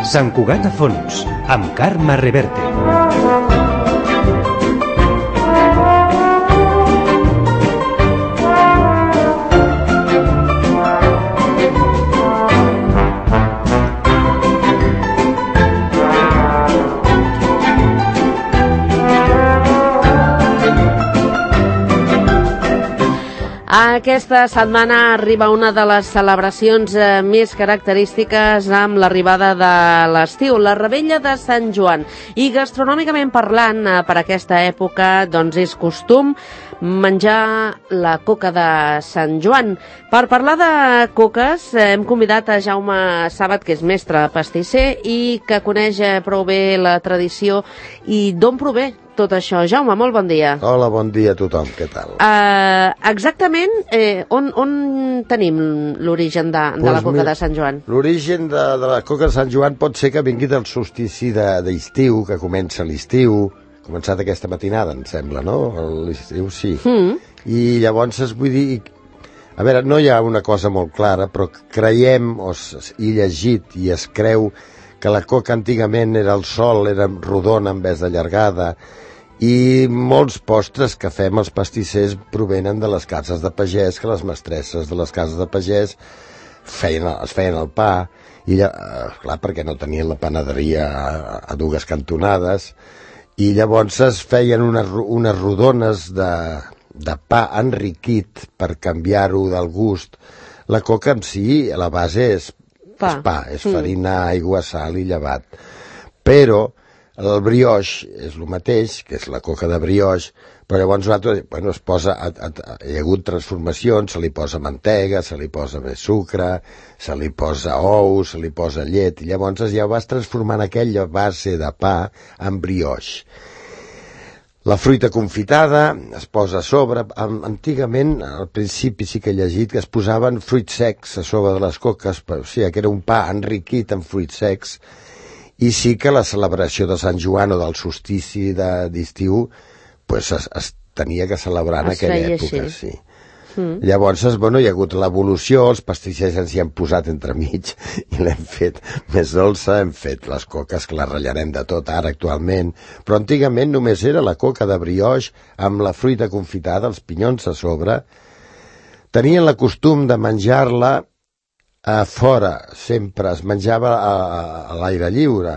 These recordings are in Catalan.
Sant Cugat a Fons, amb Carme Reverte. Aquesta setmana arriba una de les celebracions més característiques amb l'arribada de l'estiu, la Revetlla de Sant Joan. I gastronòmicament parlant, per aquesta època, doncs és costum menjar la coca de Sant Joan. Per parlar de coques hem convidat a Jaume Sàbat, que és mestre pastisser i que coneix prou bé la tradició. I d'on prové tot això? Jaume, molt bon dia. Hola, bon dia a tothom, què tal? Exactament, on tenim l'origen de la coca de Sant Joan? L'origen de la coca de Sant Joan pot ser que vingui del solstici d'estiu, que comença l'estiu, començat aquesta matinada, em sembla, no? L'estiu, sí. I llavors, vull dir, a veure, no hi ha una cosa molt clara, però creiem, he llegit i es creu que la coca antigament era el sol, era rodona en vez d'allargada, i molts postres que fem els pastissers provenen de les cases de pagès, que les mestresses de les cases de pagès es feien el pa, i clar, perquè no tenien la panaderia a dues cantonades, i llavors es feien unes rodones de pa enriquit per canviar-ho del gust. La coca en si, a la base és pa, és farina, aigua, sal i llevat. Però el brioix és el mateix, que és la coca de brioix, però llavors es posa, hi ha hagut transformacions, se li posa mantega, se li posa més sucre, se li posa ou, se li posa llet, i llavors ja vas transformant aquella base de pa en brioix. La fruita confitada es posa a sobre. Antigament, al principi sí que he llegit que es posaven fruits secs a sobre de les coques, o sigui, que era un pa enriquit en fruits secs, i sí que la celebració de Sant Joan o del solstici d'estiu es tenia que celebrar en aquella època, sí. Llavors, hi ha hagut l'evolució, els pastissers ens hi han posat entremig i l'hem fet més dolça, hem fet les coques que les ratllarem de tot ara actualment, però antigament només era la coca de brioix amb la fruita confitada, els pinyons a sobre. Tenien la costum de menjar-la a fora, sempre es menjava a l'aire lliure.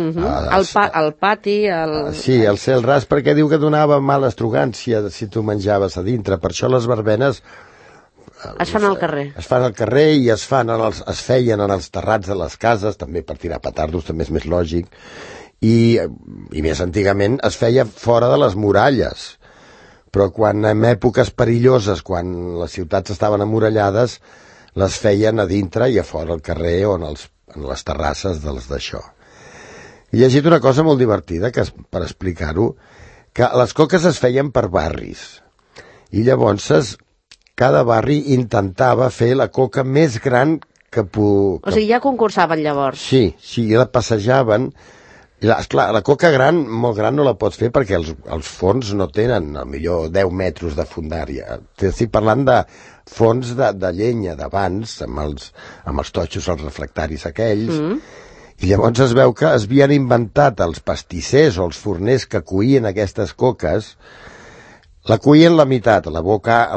Al pati, sí, al cel ras, perquè diu que donava mala estrogància si tu menjaves a dintre. Per això les verbenes es fan al carrer. Es fan al carrer i es feien en els terrats de les cases, també per tirar petardos, també és més lògic, i més antigament es feia fora de les muralles. Però quan en èpoques perilloses, quan les ciutats estaven emmurallades, les feien a dintre i a fora al carrer o en les terrasses d'això. He llegit una cosa molt divertida, que per explicar-ho, que les coques es feien per barris. I llavors cada barri intentava fer la coca més gran que O sigui, ja concursaven llavors. Sí, la passejaven. Esclar, la coca gran, molt gran, no la pots fer perquè els forns no tenen, millor 10 metres de fondària. Estic parlant de forns de llenya d'abans, amb els totxos, els refractaris aquells, i llavors es veu que es havien inventat els pastissers o els forners que cuïen aquestes coques, la cuïen la meitat, a la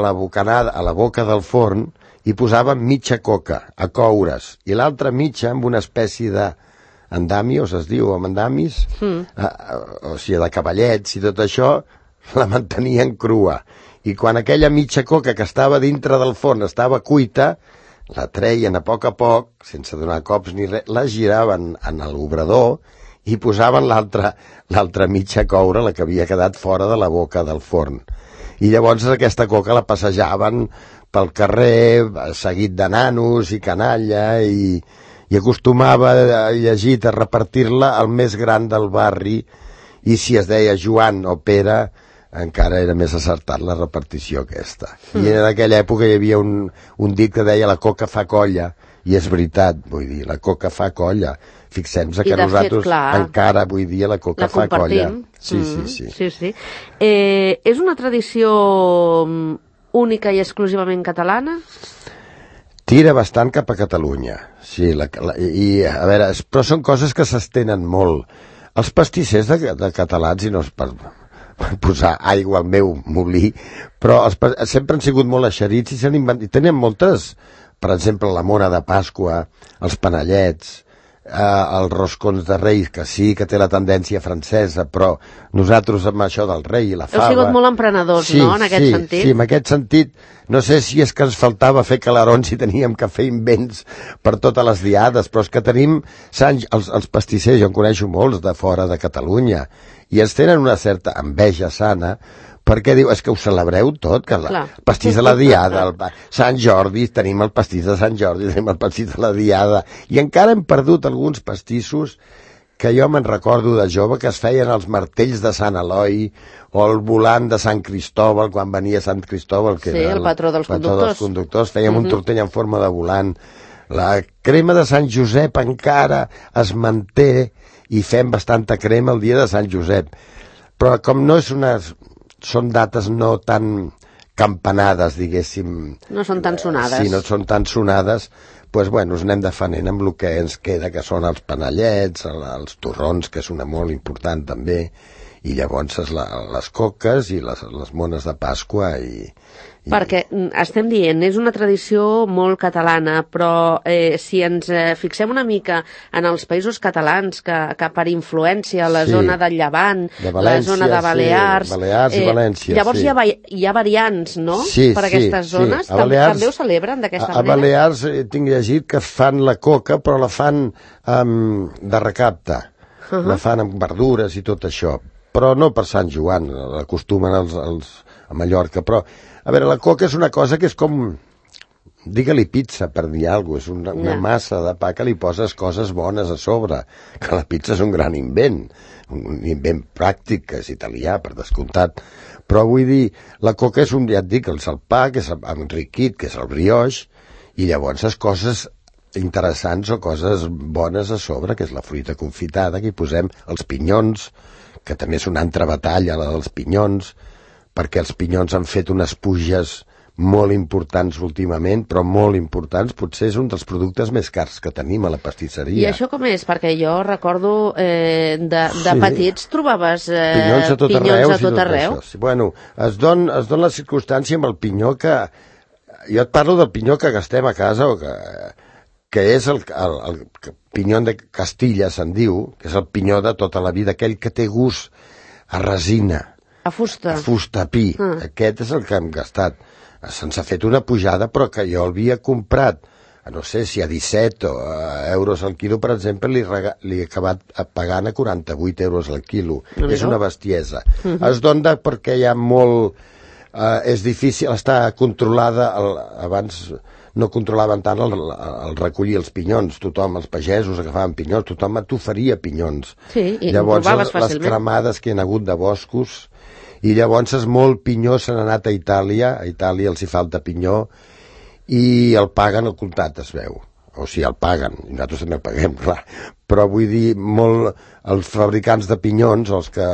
boca del forn, i posaven mitja coca a coure's, i l'altra mitja amb una espècie de andamios, es diu, amb andamis, o sigui, de cavallets i tot això, la mantenien crua. I quan aquella mitja coca que estava dintre del forn estava cuita, la treien a poc, sense donar cops ni res, la giraven en l'obrador i posaven l'altra mitja a coure, la que havia quedat fora de la boca del forn. I llavors aquesta coca la passejaven pel carrer, seguit de nanos i canalla, i acostumava a llegir, a repartir-la al més gran del barri, i si es deia Joan o Pere, encara era més acertat la repartició aquesta. I en aquella època hi havia un dit que deia la coca fa colla, i és veritat, vull dir, la coca fa colla. Fixem-nos que nosaltres encara avui dia la coca fa colla. Sí. És una tradició única i exclusivament catalana? Tira bastant cap a Catalunya. Sí, i a veure, però són coses que s'estenen molt. Els pastissers de catalans, i no és per posar aigua al meu molí, però sempre han sigut molt eixerits i tenen moltes, per exemple, la mona de Pasqua, els panellets, els roscons de Reis, que sí que té la tendència francesa, però nosaltres amb això del rei i la fava... Heu sigut molt emprenedors, no?, en aquest sentit? Sí, en aquest sentit. No sé si és que ens faltava fer calarons i teníem que fer invents per totes les diades, però és que tenim els pastissers, jo en coneixo molts de fora de Catalunya, i ens tenen una certa enveja sana, perquè diu, és que ho celebreu tot, que el pastís de la Diada, Sant Jordi, tenim el pastís de Sant Jordi, tenim el pastís de la Diada, i encara hem perdut alguns pastissos que jo me'n recordo de jove, que es feien els martells de Sant Eloi, o el volant de Sant Cristòbal, quan venia Sant Cristòbal, que era el patró dels conductors. Fèiem un tortell en forma de volant. La crema de Sant Josep encara es manté, i fem bastanta crema el dia de Sant Josep. Però com no és són dates no tan campanades, diguéssim. No són tan sonades. Sí, no són tan sonades, doncs, bueno, us anem defenent amb el que ens queda, que són els panellets, els torrons, que és una molt important també, i llavors les coques i les mones de Pasqua Perquè estem dient, és una tradició molt catalana, però si ens fixem una mica en els països catalans, que per influència, la zona del Llevant, la zona de Balears... Balears i València, llavors hi ha variants, no?, per aquestes zones. També ho celebren d'aquesta manera? A Balears tinc llegit que fan la coca, però la fan de recapte. La fan amb verdures i tot això. Però no per Sant Joan, l'acostumen a Mallorca, però a veure, la coca és una cosa que és com, digue-li pizza, per dir alguna cosa, és una massa de pa que li poses coses bones a sobre, que la pizza és un gran invent, un invent pràctic, que és italià, per descomptat, però vull dir, la coca és ja et dic, el pa, que és enriquit, que és el brioix, i llavors les coses interessants o coses bones a sobre, que és la fruita confitada, que hi posem els pinyons, que també és una altra batalla, la dels pinyons, perquè els pinyons han fet unes puges molt importants últimament, però molt importants, potser és un dels productes més cars que tenim a la pastisseria. I això com és? Perquè jo recordo de petits trobaves pinyons a tot arreu. Bueno, es dona la circumstància amb el pinyó que... Jo et parlo del pinyó que gastem a casa, o que és el pinyó de Castilla, se'n diu, que és el pinyó de tota la vida, aquell que té gust a resina. A fusta. A fusta, a pi. Aquest és el que hem gastat. Se'ns ha fet una pujada, però que jo l'havia comprat, no sé si a 17 euros al quilo, per exemple, li he acabat pagant a 48 euros al quilo. És una bestiesa. Es dona perquè hi ha molt... és difícil, està controlada, abans no controlaven tant el recollir els pinyons, tothom, els pagesos agafaven pinyons, tothom t'oferia pinyons. Sí, i llavors trobaves fàcilment. Les cremades que hi ha hagut de boscos, i llavors molt pinyó s'han anat a Itàlia els hi falta pinyó, i el paguen al comptat, es veu. O sigui, el paguen, i nosaltres també el paguem, clar. Però vull dir, els fabricants de pinyons, els que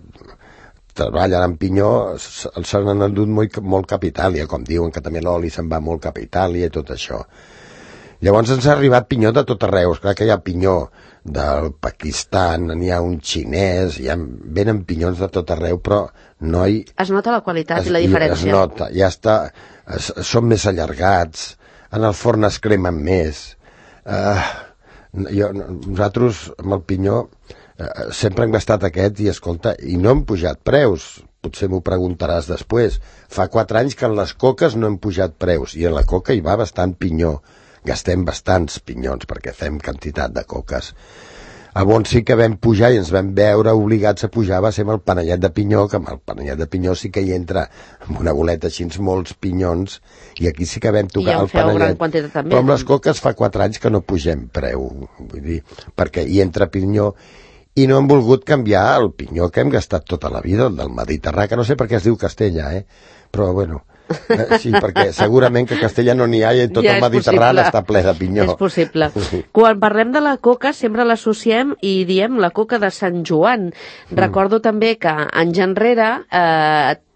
treballen amb pinyó, s'han endut molt cap a Itàlia, com diuen que també l'oli se'n va molt cap a Itàlia i tot això. Llavors ens ha arribat pinyó de tot arreu. És clar que hi ha pinyó del Pakistan, n'hi ha un xinès, venen pinyons de tot arreu, però no hi... Es nota la qualitat i la diferència. Es nota, ja està, són més allargats, en el forn es cremen més. Nosaltres, amb el pinyó, sempre hem gastat aquest i, escolta, i no hem pujat preus. Potser m'ho preguntaràs després. Fa 4 anys que en les coques no hem pujat preus, i en la coca hi va bastant pinyó. Gastem bastants pinyons perquè fem quantitat de coques. On sí que vam pujar i ens vam veure obligats a pujar va ser amb el panellet de pinyó, que amb el panellet de pinyó sí que hi entra amb una boleta així molts pinyons, i aquí sí que vam tocar el panellet. Però amb les coques fa 4 anys que no pugem preu, vull dir, perquè hi entra pinyó, i no hem volgut canviar el pinyó que hem gastat tota la vida, el del Mediterrani, que no sé per què es diu Castella, però bueno... Sí, perquè segurament que a Castella no n'hi ha i tot el Mediterrani està ple de pinyó. És possible. Quan parlem de la coca sempre l'associem i diem la coca de Sant Joan. Recordo també que anys enrere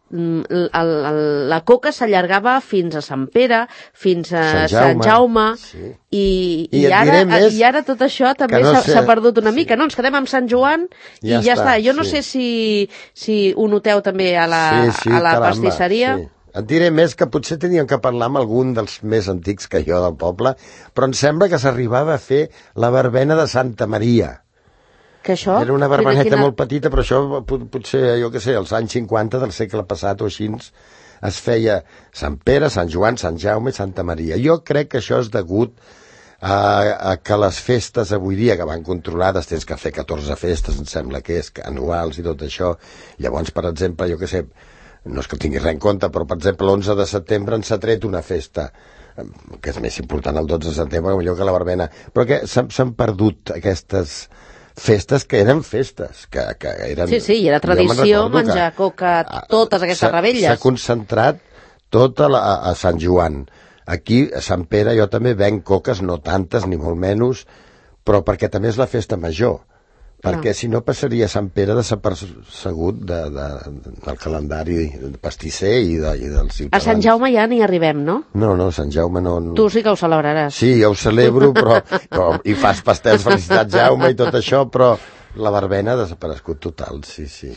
la coca s'allargava fins a Sant Pere, fins a Sant Jaume, sí. I ara tot això també s'ha perdut una mica, no? Ens quedem amb Sant Joan i ja està. Jo no sé si ho noteu també a la pastisseria. Sí. Et diré més que potser teníem que parlar amb algun dels més antics que jo del poble, però em sembla que s'arribava a fer la verbena de Santa Maria. Que això? Era una verbeneta molt petita, però això potser, jo què sé, als anys 50 del segle passat o així, es feia Sant Pere, Sant Joan, Sant Jaume i Santa Maria. Jo crec que això és degut a que les festes avui dia, que van controlades, tens que fer 14 festes, em sembla que és, anuals i tot això. Llavors, per exemple, jo què sé, no és que tingui res en compte, però per exemple l'11 de setembre ens s'ha tret una festa, que és més important el 12 de setembre, millor que la verbena, però que s'han perdut aquestes festes que eren festes, que eren... Sí, i era tradició menjar coca totes aquestes rebelles. S'ha concentrat tot a Sant Joan. Aquí, a Sant Pere, jo també venc coques, no tantes, ni molt menys, però perquè també és la festa major. Perquè si no passaria Sant Pere desapercegut del calendari pastisser i dels ciutadans. A Sant Jaume ja n'hi arribem, no? No, Sant Jaume no... Tu sí que ho celebraràs. Sí, jo ho celebro, però i fas pastels, felicitat Jaume i tot això, però la verbena ha desaparegut total, sí.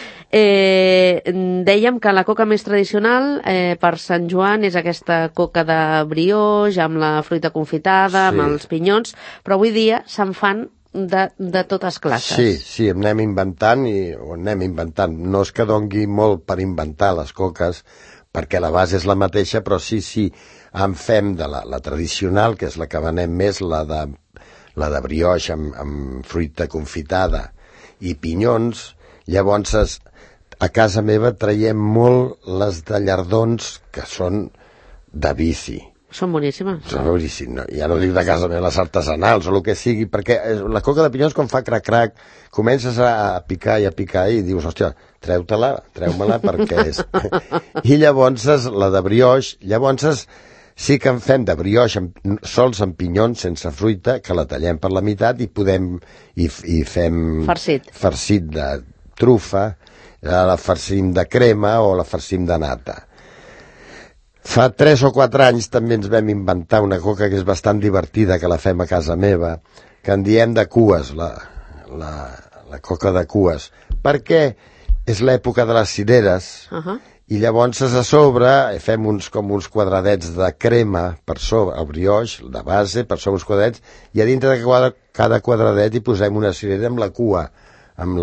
Dèiem que la coca més tradicional per Sant Joan és aquesta coca de brioix, amb la fruita confitada, amb els pinyons, però avui dia se'n fan de totes classes. Sí, anem inventant. No és que dongui molt per inventar les coques, perquè la base és la mateixa, però sí, en fem de la tradicional, que és la que venem més, la de brioix amb fruita confitada i pinyons. Llavors, a casa meva traiem molt les de llardons, que són de vici. Són boníssimes. Són boníssimes. Ja no dic de casa meva, les artesanals o el que sigui, perquè la coca de pinyons, quan fa crac-crac, comences a picar i dius, hòstia, treu-me-la perquè és... I llavors la de brioix, sí que en fem de brioix sols amb pinyons, sense fruita, que la tallem per la meitat i fem farcit de trufa, la farcim de crema o la farcim de nata. Fa 3 o 4 anys també ens vam inventar una coca que és bastant divertida, que la fem a casa meva, que en diem de cues, la coca de cues, perquè és l'època de les cireres, i llavors a sobre fem uns quadradets de crema per sobre, el brioix, de base, per sobre uns quadradets, i a dintre de cada quadradet hi posem una cirera amb la cua, amb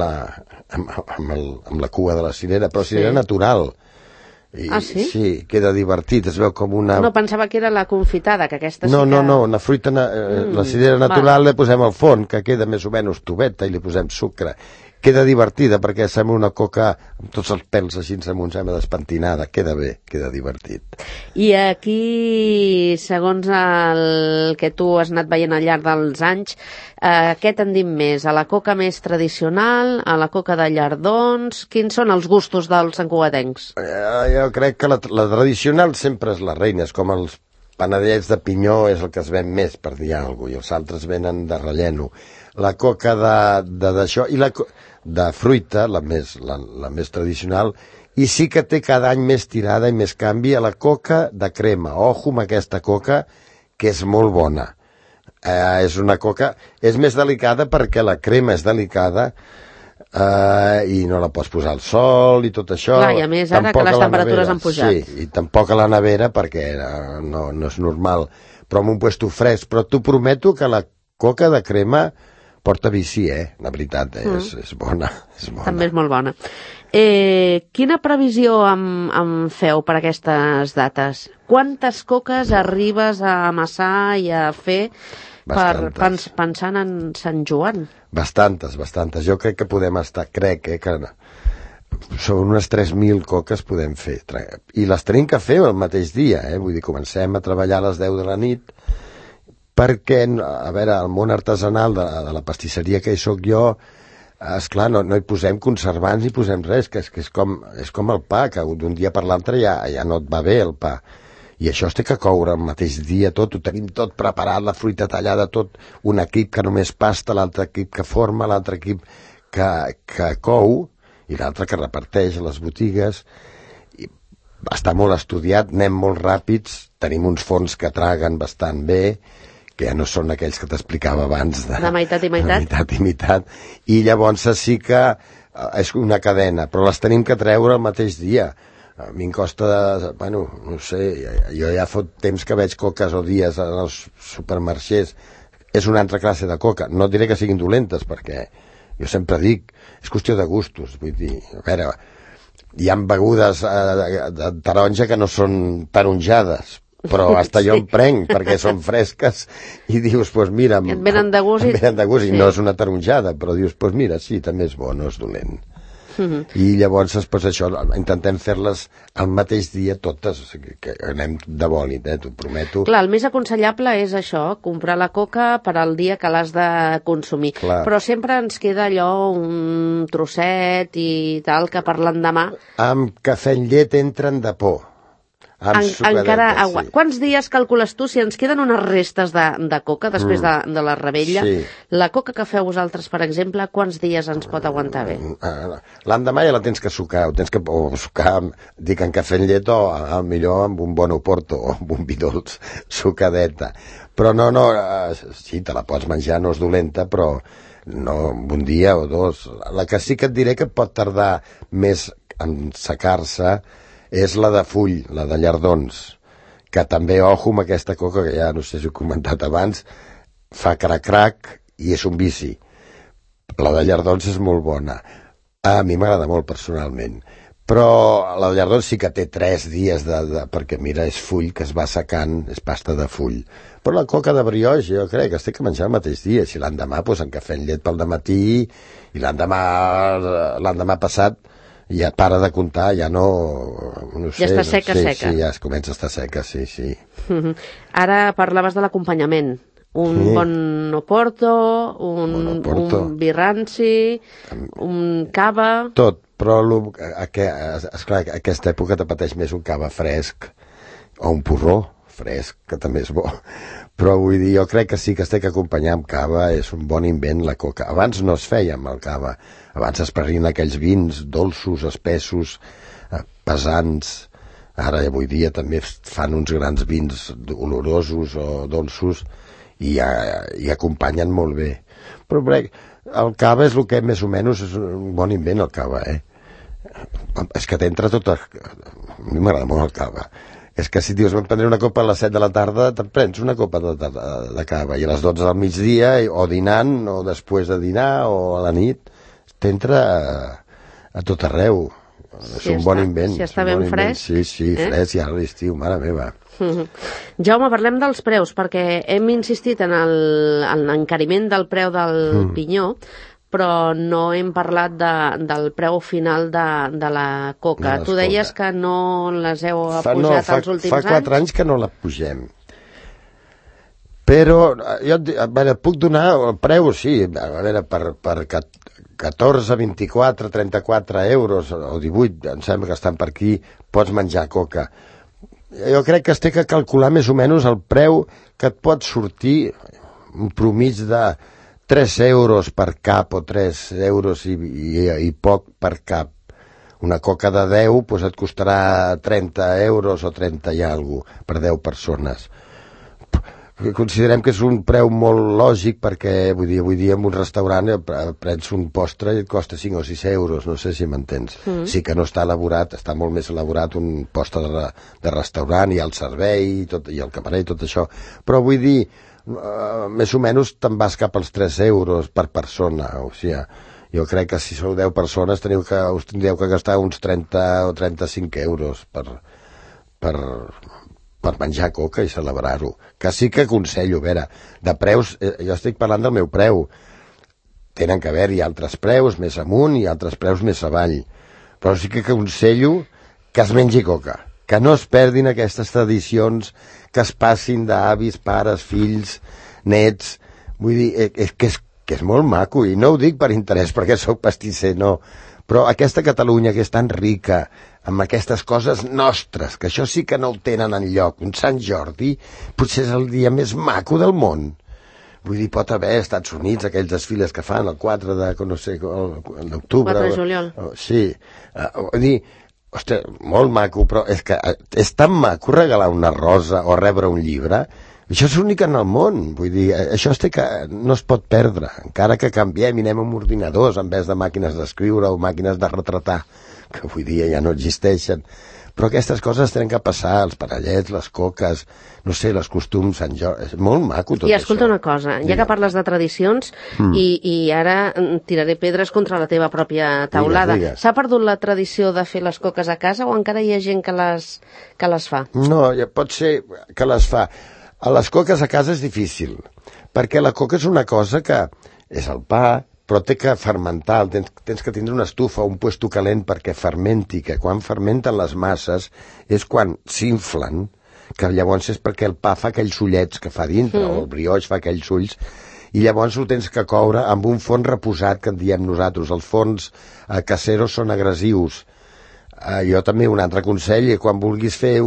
la cua de la cirera, però cirera natural. Sí? Sí, queda divertit, es veu com una... No, pensava que era la confitada, que aquesta No, la fruita, la cirera natural li posem al fons, que queda més o menys tubeta, i li posem sucre. Queda divertida, perquè sembla una coca amb tots els pèls així, sembla despentinada, queda bé, queda divertit. I aquí, segons el que tu has anat veient al llarg dels anys, què tendim més? A la coca més tradicional, a la coca de llardons? Quins són els gustos dels santcugatencs? Jo crec que la tradicional sempre és la reina, és com els panadets de pinyó és el que es ven més, per dir alguna cosa, i els altres venen de relleno. La coca d'això, i la de fruita, la més tradicional, i sí que té cada any més tirada i més canvi a la coca de crema. Ojo amb aquesta coca, que és molt bona. És una coca... És més delicada perquè la crema és delicada, i no la pots posar al sol i tot això. Clar, i a més ara que les temperatures han pujat. Sí, i tampoc a la nevera perquè no és normal, però en un puesto fresc. Però t'ho prometo que la coca de crema porta vici, la veritat, és bona. També és molt bona. Quina previsió em feu per aquestes dates? Quantes coques arribes a amassar i a fer pensant en Sant Joan? Bastantes. Jo crec que podem estar, que són unes 3.000 coques podem fer. I les tenim que fer el mateix dia, vull dir, comencem a treballar a les 10 de la nit, perquè, a veure, el món artesanal de la pastisseria que hi soc jo, esclar, no hi posem conservants ni posem res, que és com el pa, que d'un dia per l'altre ja no et va bé el pa. I això es té que coure el mateix dia, tot, ho tenim tot preparat, la fruita tallada, tot, un equip que només pasta, l'altre equip que forma, l'altre equip que cou, i l'altre que reparteix a les botigues, està molt estudiat, anem molt ràpids, tenim uns fons que traguen bastant bé, que ja no són aquells que t'explicava abans de meitat i meitat. De meitat i meitat, i llavors sí que és una cadena, però les tenim que treure el mateix dia. A mi em costa, bueno, no sé, jo ja fot temps que veig coques o dies als supermarxers. És una altra classe de coca. No diré que siguin dolentes, perquè jo sempre dic, és qüestió de gustos. Vull dir, a veure, hi ha begudes de taronja que no són taronjades, però hasta jo em prenc perquè són fresques i dius, doncs mira... Et venen de gust i no és una taronjada, però dius, doncs mira, sí, també és bo, no és dolent. I llavors, doncs això, intentem fer-les al mateix dia totes, o sigui, que anem de bòlit, t'ho prometo. Clar, el més aconsellable és això, comprar la coca per al dia que l'has de consumir. Clar. Però sempre ens queda allò, un trosset i tal, que per l'endemà... Amb cafè en llet entren de por. Encara sí. Quants dies calcules tu si ens queden unes restes de coca després de la rebella? Sí. La coca que feu vosaltres, per exemple, quants dies ens pot aguantar bé? L'endemà ja la tens que sucar, o sucar, dic en cafè en llet o millor amb un bon oporto o amb un vi dolç sucadeta. Però no, sí, te la pots menjar, no és dolenta, però no, un dia o dos. La que sí que et diré que pot tardar més en secar-se és la de full, la de llardons, que també, ojo amb aquesta coca, que ja no sé si ho he comentat abans, fa crac-crac i és un vici. La de llardons és molt bona. A mi m'agrada molt, personalment. Però la de llardons sí que té 3 dies, perquè mira, és full que es va secant, és pasta de full. Però la coca de brioix, jo crec que es té que menjar el mateix dia. Si l'endemà, doncs en cafè en llet pel dematí, i l'endemà passat, ja para de comptar, ja no sé. Ja està seca. Sí, ja es comença a estar seca, sí. Ara parlaves de l'acompanyament. Un bon oporto, un birranci, un cava... Tot, però esclar, aquesta època te pateix més un cava fresc o un porró fresc, que també és bo. Però vull dir, jo crec que sí que es té que acompanyar amb cava, és un bon invent la coca. Abans no es feia amb el cava, abans es prenien aquells vins dolços, espessos, pesants. Ara, avui dia, també fan uns grans vins olorosos o dolços i acompanyen molt bé. Però el cava és el que més o menys és un bon invent, el cava, És que t'entra tot... A mi m'agrada molt el cava. És que si dius, vam prendre una copa a les 7 de la tarda, te'n prens una copa de cava, i a les 12 del migdia, o dinant, o després de dinar, o a la nit, t'entra a tot arreu. És un bon invent. Si està ben fresc. Sí, fresc, ja a l'estiu, mare meva. Jaume, parlem dels preus, perquè hem insistit en l'encariment del preu del pinyó, però no hem parlat del preu final de la coca. Tu deies que no les heu pujat els últims anys? Fa 4 anys que no la pugem. Però, puc donar el preu, sí, a veure, per 14, 24, 34 euros, o 18, em sembla que estan per aquí, pots menjar coca. Jo crec que es té que calcular més o menys el preu que et pot sortir, un promig de 3 euros per cap o 3 euros i poc per cap. Una coca de 10 doncs et costarà 30 euros o 30 i alguna cosa per 10 persones. Considerem que és un preu molt lògic perquè avui dia en un restaurant prens un postre i et costa 5 o 6 euros, no sé si m'entens. Sí que no està elaborat, està molt més elaborat un postre de restaurant i el servei i el camarer i tot això, però vull dir, més o menys te'n vas cap als 3 euros per persona, o sigui, jo crec que si sou 10 persones us tindríeu que gastar uns 30 o 35 euros per menjar coca i celebrar-ho. Que sí que aconsello, a veure, de preus, jo estic parlant del meu preu. Tenen que haver-hi altres preus més amunt i altres preus més avall. Però sí que aconsello que es mengi coca, que no es perdin aquestes tradicions, que es passin d'avis, pares, fills, nets. Vull dir, que és molt maco, i no ho dic per interès perquè sóc pastisser, no. Però aquesta Catalunya que és tan rica, amb aquestes coses nostres, que això sí que no ho tenen enlloc. Un Sant Jordi potser és el dia més maco del món. Vull dir, pot haver als Estats Units aquells desfiles que fan el 4 d'octubre. 4 de juliol. Sí. Vull dir, Ostres, molt maco, però és que és tan maco regalar una rosa o rebre un llibre. Això és únic en el món, vull dir, això no es pot perdre, encara que canviem i anem amb ordinadors en vez de màquines d'escriure o màquines de retratar, que avui dia ja no existeixen. Però aquestes coses tenen que passar, els parellets, les coques, no sé, els costums, Sant Jordi, és molt maco tot això. I escolta una cosa, ja que parles de tradicions, i ara tiraré pedres contra la teva pròpia taulada. Digues. S'ha perdut la tradició de fer les coques a casa o encara hi ha gent que les fa? No, ja pot ser que les fa. A les coques a casa és difícil, perquè la coca és una cosa que és el pa, però té que fermentar, tens que tindre una estufa o un puesto calent perquè fermenti, que quan fermenten les masses és quan s'inflen, que llavors és perquè el pa fa aquells ullets que fa dintre, o el brioix fa aquells ulls, i llavors ho tens que coure amb un forn reposat, que en diem nosaltres. Els forns caseros són agressius. Jo també, un altre consell, quan vulguis fer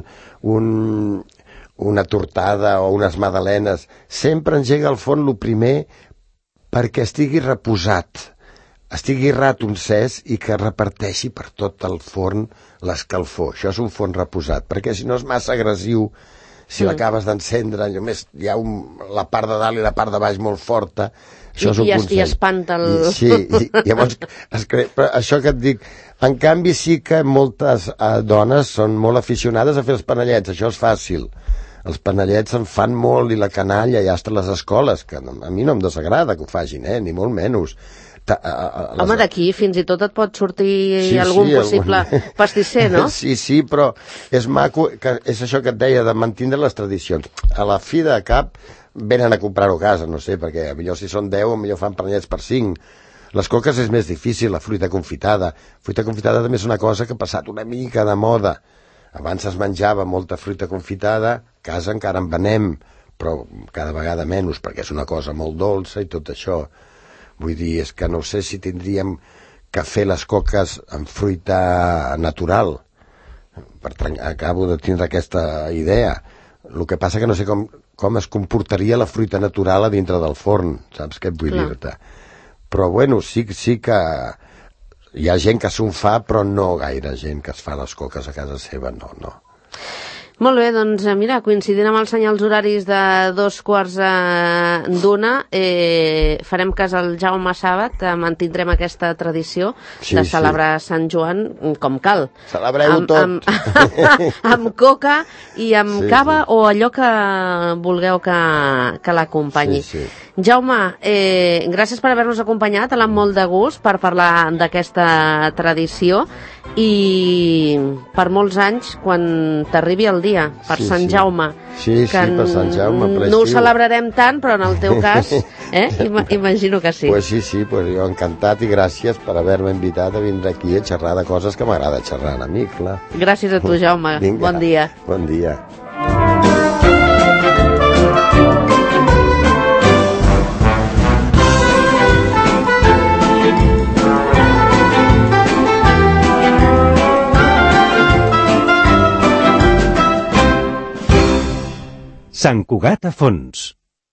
una tortada o unes magdalenes, sempre engega el forn el primer perquè estigui reposat, estigui rat un cès i que reparteixi per tot el forn l'escalfor. Això és un forn reposat, perquè si no és massa agressiu, si l'acabes d'encendre, només hi ha la part de dalt i la part de baix molt forta, això és un consell. I espanta el... Sí, llavors, però això que et dic, en canvi sí que moltes dones són molt aficionades a fer els panellets, això és fàcil. Els panellets en fan molt i la canalla ja està a les escoles, que a mi no em desagrada que ho facin, ni molt menys. Home, d'aquí fins i tot et pot sortir algun possible pastisser, no? Sí, però és maco, que és això que et deia, de mantenir les tradicions. A la fi de cap venen a comprar-ho a casa, no sé, perquè millor si són 10, millor fan panellets per 5. Les coques és més difícil, la fruita confitada. Fruita confitada també és una cosa que ha passat una mica de moda. Abans es menjava molta fruita confitada, a casa encara en venem, però cada vegada menys, perquè és una cosa molt dolça i tot això. Vull dir, és que no sé si tindríem que fer les coques amb fruita natural. Acabo de tindre aquesta idea. El que passa que no sé com es comportaria la fruita natural a dintre del forn, saps què et vull dir-te? Però bueno, sí que hi ha gent que s'ho fa, però no gaire gent que es fa les coques a casa seva, no. Molt bé, doncs mira, coincidint amb els senyals horaris de 2:15, farem cas al Jaume Sàbat, mantindrem aquesta tradició de celebrar Sant Joan com cal. Celebreu tot. Amb coca i amb cava o allò que vulgueu que l'acompanyi. Jaume, gràcies per haver-nos acompanyat, amb molt de gust per parlar d'aquesta tradició i per molts anys quan t'arribi el dia, per Sant Jaume. Sí, per Sant Jaume. No ho celebrarem tant, però en el teu cas, imagino que sí. Pues sí, jo encantat i gràcies per haver-me invitat a vindre aquí a xerrar de coses que m'agrada xerrar a mi, clar. Gràcies a tu, Jaume. Bon dia. Bon dia. Sant Cugat a fons.